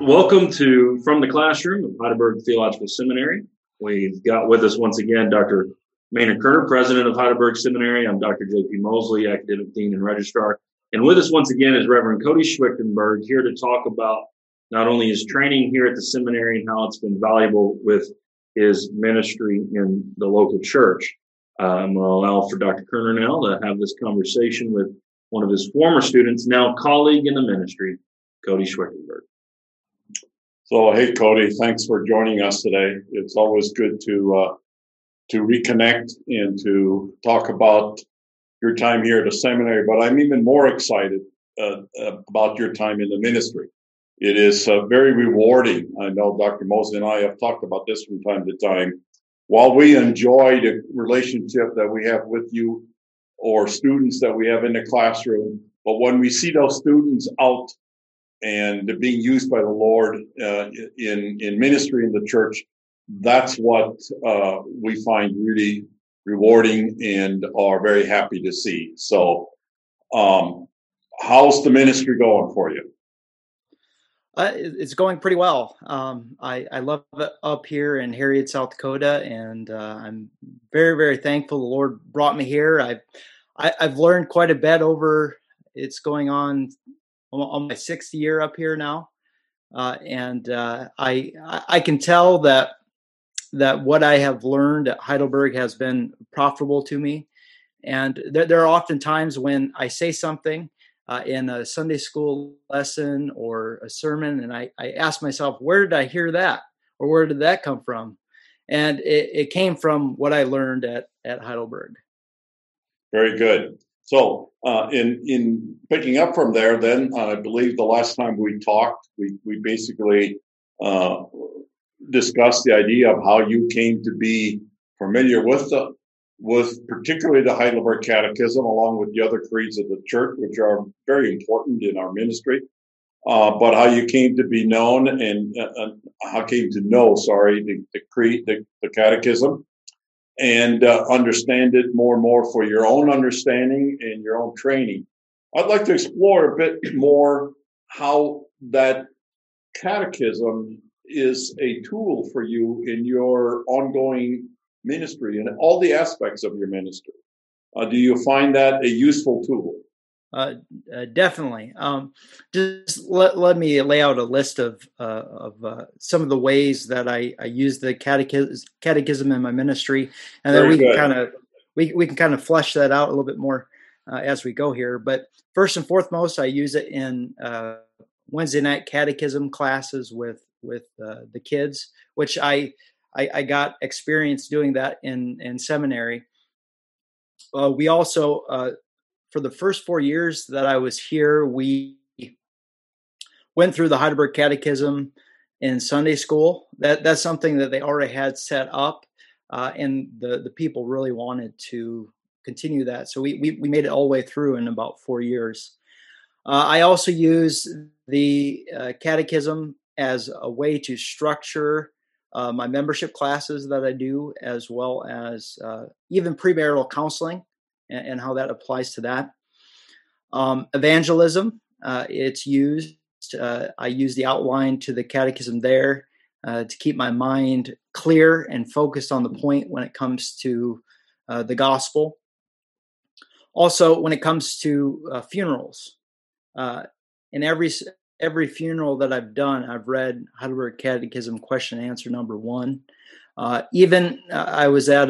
Welcome to From the Classroom of Heidelberg Theological Seminary. We've got with us once again Dr. Maynard Kerner, President of Heidelberg Seminary. I'm Dr. J.P. Mosley, Academic Dean and Registrar. And with us once again is Reverend Cody Schwichtenberg, here to talk about not only his training here at the seminary and how it's been valuable with his ministry in the local church. I'm going to allow for Dr. Kerner now to have this conversation with one of his former students, now colleague in the ministry, Cody Schwichtenberg. So, hey, Cody, thanks for joining us today. It's always good to reconnect and to talk about your time here at the seminary, but I'm even more excited about your time in the ministry. It is very rewarding. I know Dr. Mosley and I have talked about this from time to time. While we enjoy the relationship that we have with you or students that we have in the classroom, but when we see those students out and being used by the Lord in ministry in the church, that's what we find really rewarding and are very happy to see. So, how's the ministry going for you? It's going pretty well. I love it up here in Harriet, South Dakota, and I'm very, very thankful the Lord brought me here. I've learned quite a bit over. It's going on my sixth year up here now, and I can tell that what I have learned at Heidelberg has been profitable to me. And there are often times when I say something in a Sunday school lesson or a sermon, and I ask myself, where did I hear that, or where did that come from? And it came from what I learned at Heidelberg. Very good. So in picking up from there, then I believe the last time we talked, we basically discussed the idea of how you came to be familiar with particularly the Heidelberg Catechism, along with the other creeds of the church, which are very important in our ministry. But how you came to be known and how came to know, the creed, the Catechism, and understand it more and more for your own understanding and your own training. I'd like to explore a bit more how that catechism is a tool for you in your ongoing ministry and all the aspects of your ministry. Do you find that a useful tool? Definitely. Just let me lay out a list of some of the ways that I use the catechism in my ministry, and then we can kind of flesh that out a little bit more as we go here. But first and foremost, I use it in Wednesday night catechism classes with the kids, which I got experience doing that in seminary. We also for the first 4 years that I was here, we went through the Heidelberg Catechism in Sunday school. That's something that they already had set up, and the people really wanted to continue that. So we made it all the way through in about 4 years. I also use the Catechism as a way to structure my membership classes that I do, as well as even premarital counseling and how that applies to that. Evangelism, it's used. I use the outline to the catechism there to keep my mind clear and focused on the point when it comes to the gospel. Also, when it comes to funerals, in every funeral that I've done, I've read Heidelberg Catechism question and answer number 1. I was at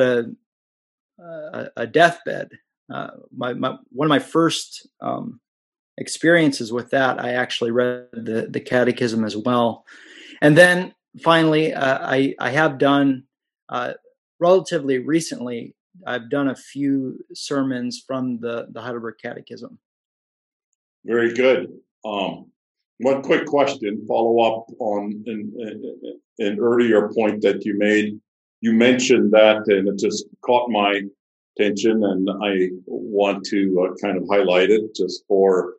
a deathbed. One of my first experiences with that, I actually read the catechism as well. And then finally, I have done relatively recently, I've done a few sermons from the Heidelberg Catechism. Very good. One quick question, follow up on an earlier point that you made. You mentioned that, and it just caught my attention, and I want to kind of highlight it just for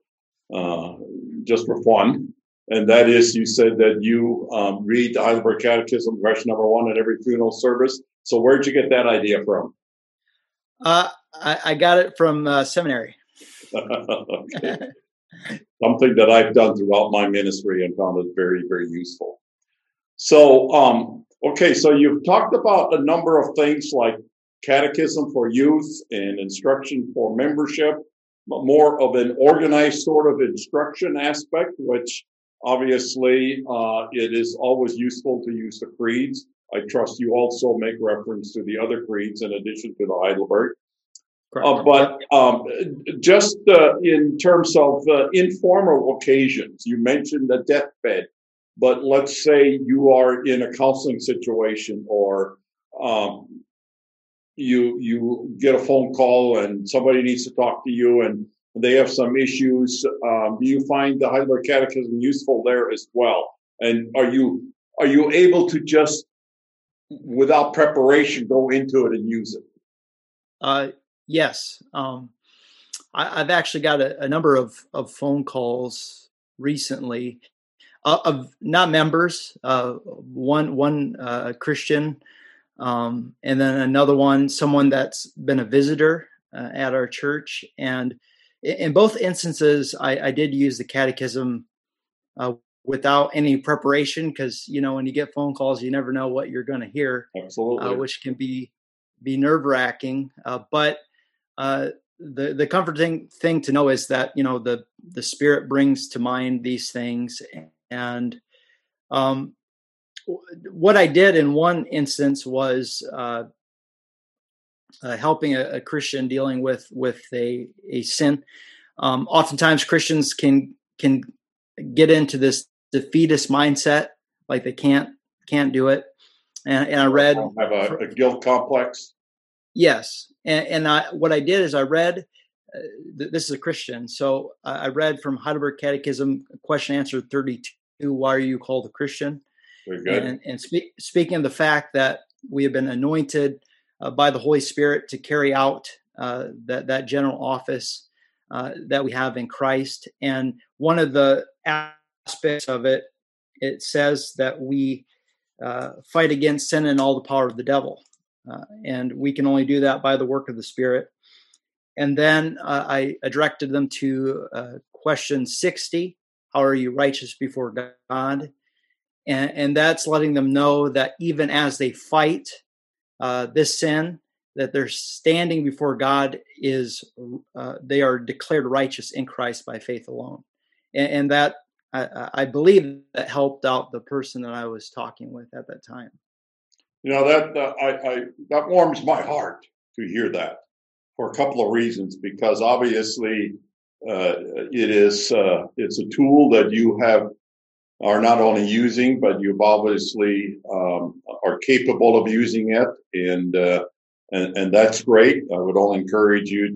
fun. And that is, you said that you read the Heidelberg Catechism, question number 1 at every funeral service. So where'd you get that idea from? I got it from seminary. Okay. something that I've done throughout my ministry and found it very, very useful. So, okay, so you've talked about a number of things like catechism for youth and instruction for membership, but more of an organized sort of instruction aspect, which obviously it is always useful to use the creeds. I trust you also make reference to the other creeds in addition to the Heidelberg. But just in terms of informal occasions, you mentioned the deathbed, but let's say you are in a counseling situation or you get a phone call and somebody needs to talk to you and they have some issues. Do you find the Heidelberg Catechism useful there as well? And are you able to just, without preparation, go into it and use it? Yes. I've actually got a number of phone calls recently of not members, one Christian, and then another one, someone that's been a visitor at our church. And in both instances, I did use the catechism without any preparation because, when you get phone calls, you never know what you're going to hear. Absolutely. Which can be nerve-wracking. But the comforting thing to know is that, the Spirit brings to mind these things. And what I did in one instance was helping a Christian dealing with a sin. Oftentimes Christians can get into this defeatist mindset, like they can't do it. And I read, have a guilt complex. Yes, and what I did is I read. This is a Christian, so I read from Heidelberg Catechism, question answer 32. Why are you called a Christian? Very good. And speaking of the fact that we have been anointed by the Holy Spirit to carry out that general office that we have in Christ, and one of the aspects of it, it says that we fight against sin and all the power of the devil. And we can only do that by the work of the Spirit. And then I directed them to question 60, how are you righteous before God? And that's letting them know that even as they fight this sin, that they're standing before God they are declared righteous in Christ by faith alone. And that, I believe that helped out the person that I was talking with at that time. That warms my heart to hear that for a couple of reasons, because obviously it's a tool that you are not only using, but you've obviously are capable of using it, and that's great. I would only encourage you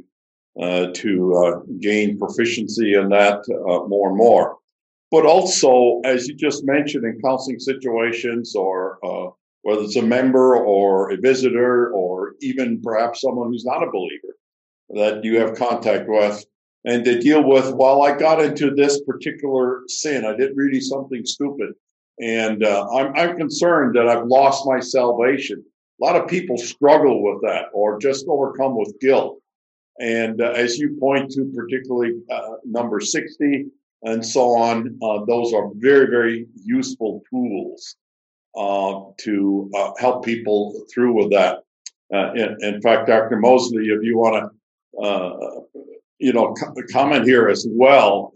to gain proficiency in that more and more. But also, as you just mentioned, in counseling situations or whether it's a member or a visitor or even perhaps someone who's not a believer that you have contact with, and they deal with, well, I got into this particular sin. I did really something stupid. And I'm concerned that I've lost my salvation. A lot of people struggle with that or just overcome with guilt. And as you point to particularly number 60 and so on, those are very, very useful tools to help people through with that. In fact, Dr. Mosley, if you want to, comment here as well,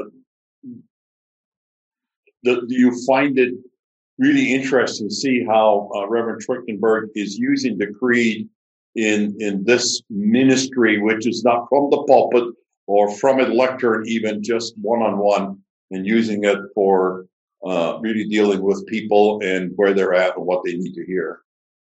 do you find it really interesting to see how Reverend Trachtenberg is using the creed in this ministry, which is not from the pulpit or from a lectern, even just one-on-one, and using it for really dealing with people and where they're at and what they need to hear.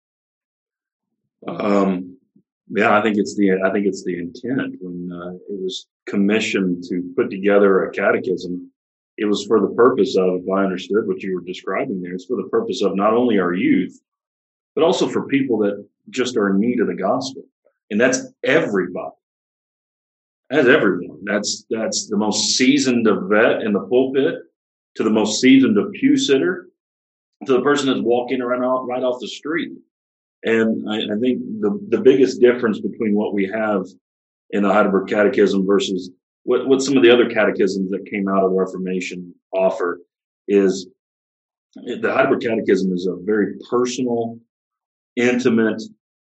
I think it's the intent. When it was commissioned to put together a catechism, it was for the purpose of, if I understood what you were describing there, it's for the purpose of not only our youth, but also for people that just are in need of the gospel. And that's everybody. That's everyone. That's the most seasoned of vet in the pulpit, to the most seasoned of pew sitter, to the person that's walking around right off the street. And I think the biggest difference between what we have in the Heidelberg Catechism versus what some of the other catechisms that came out of the Reformation offer is the Heidelberg Catechism is a very personal, intimate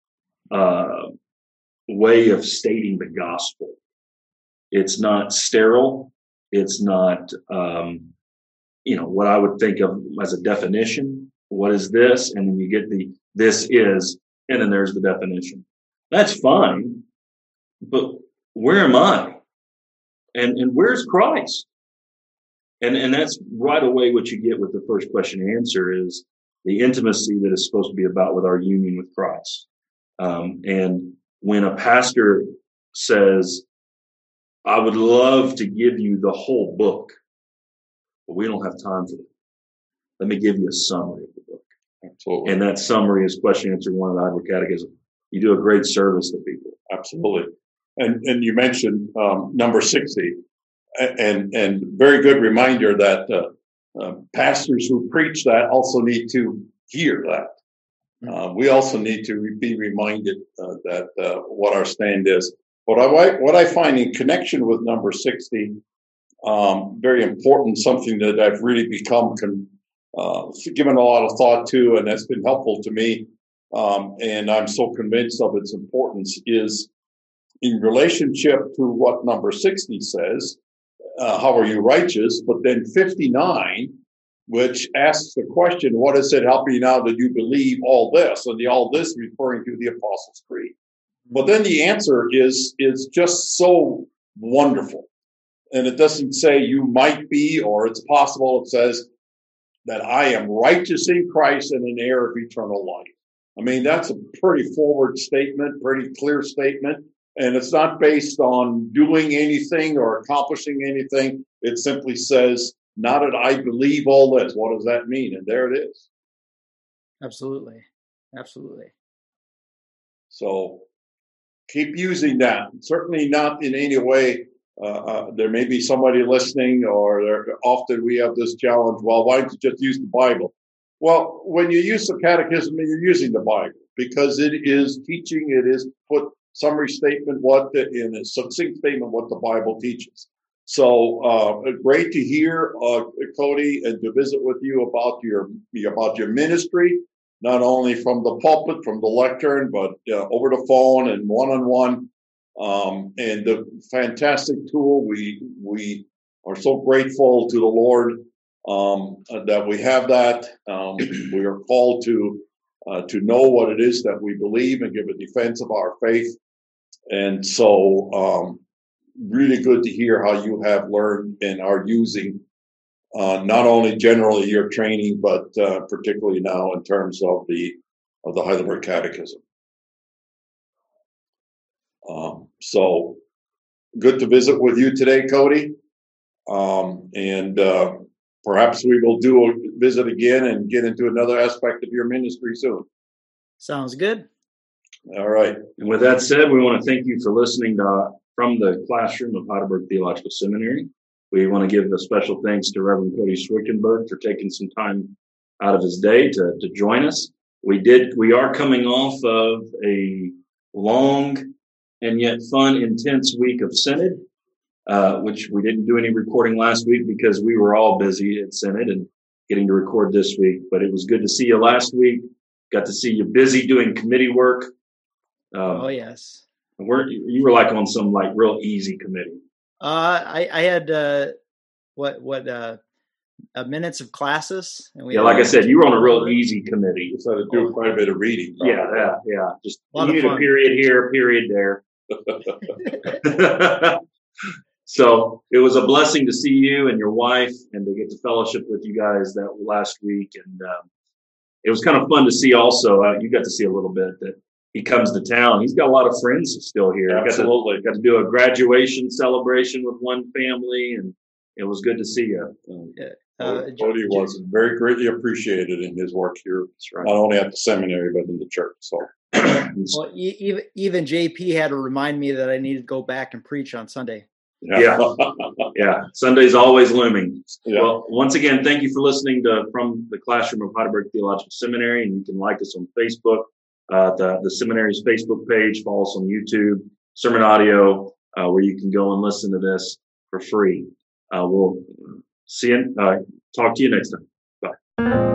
way of stating the gospel. It's not sterile. It's not, what I would think of as a definition. What is this? And then you get this is, and then there's the definition. That's fine. But where am I? And where's Christ? And that's right away what you get with the first question and answer is the intimacy that is supposed to be about with our union with Christ. And when a pastor says, I would love to give you the whole book, but we don't have time for that. Let me give you a summary of the book. Absolutely. And that summary is question answer 1 of the Heidelberg Catechism. You do a great service to people. Absolutely. And you mentioned number 60, and very good reminder that pastors who preach that also need to hear that. We also need to be reminded that what our stand is. What I find in connection with number 60, very important, something that I've really become given a lot of thought to, and that's been helpful to me, and I'm so convinced of its importance, is in relationship to what number 60 says, how are you righteous? But then 59, which asks the question, what does it help you now that you believe all this? And the all this referring to the Apostles' Creed. But then the answer is just so wonderful. And it doesn't say you might be or it's possible. It says that I am righteous in Christ and an heir of eternal life. I mean, that's a pretty forward statement, pretty clear statement. And it's not based on doing anything or accomplishing anything. It simply says, now that I believe all this, what does that mean? And there it is. Absolutely. Absolutely. So keep using that. Certainly not in any way. There may be somebody listening, or often we have this challenge, well, why don't you just use the Bible? Well, when you use the catechism, you're using the Bible because it is teaching, it is put summary statement, in a succinct statement, what the Bible teaches. So great to hear, Cody, and to visit with you about your ministry, not only from the pulpit, from the lectern, but over the phone and one-on-one. And the fantastic tool. We are so grateful to the Lord that we have that. We are called to know what it is that we believe and give a defense of our faith. And so really good to hear how you have learned and are using not only generally your training, but particularly now in terms of the Heidelberg Catechism. So good to visit with you today, Cody. And perhaps we will do a visit again and get into another aspect of your ministry soon. Sounds good. All right. And with that said, we want to thank you for listening from the classroom of Heidelberg Theological Seminary. We want to give a special thanks to Reverend Cody Schwickenberg for taking some time out of his day to join us. We are coming off of a long and yet fun, intense week of Synod, which we didn't do any recording last week because we were all busy at Synod and getting to record this week. But it was good to see you last week. Got to see you busy doing committee work. Oh, yes. You were like on some like real easy committee. I had minutes of classes. And like I said, you were on a real easy committee. So to do quite a bit of reading. Yeah. Just you need a period here, a period there. So it was a blessing to see you and your wife and to get to fellowship with you guys that last week. And it was kind of fun to see also, you got to see a little bit that he comes to town. He's got a lot of friends still here. Absolutely. Got to do a graduation celebration with one family, and it was good to see you. Cody was very greatly appreciated in his work here, right. Not only at the seminary, but in the church. So, well, even JP had to remind me that I needed to go back and preach on Sunday. Yeah. Sunday's always looming. Yeah. Well, once again, thank you for listening from the classroom of Heidelberg Theological Seminary, and you can like us on Facebook, the seminary's Facebook page, follow us on YouTube, sermon audio, where you can go and listen to this. for free. We'll talk to you next time. Bye.